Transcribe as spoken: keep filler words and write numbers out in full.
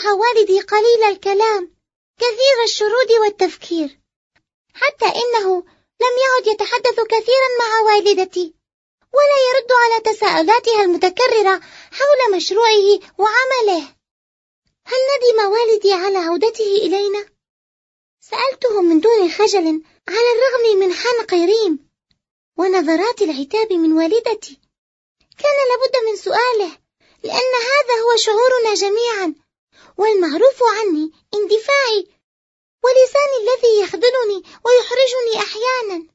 أصبح والدي قليل الكلام كثير الشرود والتفكير، حتى إنه لم يعد يتحدث كثيرا مع والدتي ولا يرد على تساؤلاتها المتكررة حول مشروعه وعمله. هل ندم والدي على عودته إلينا؟ سألته من دون خجل على الرغم من حنق ريم ونظرات العتاب من والدتي. كان لابد من سؤاله، لأن هذا هو شعورنا جميعا، والمعروف عني اندفاعي ولساني الذي يخذلني ويحرجني أحيانا.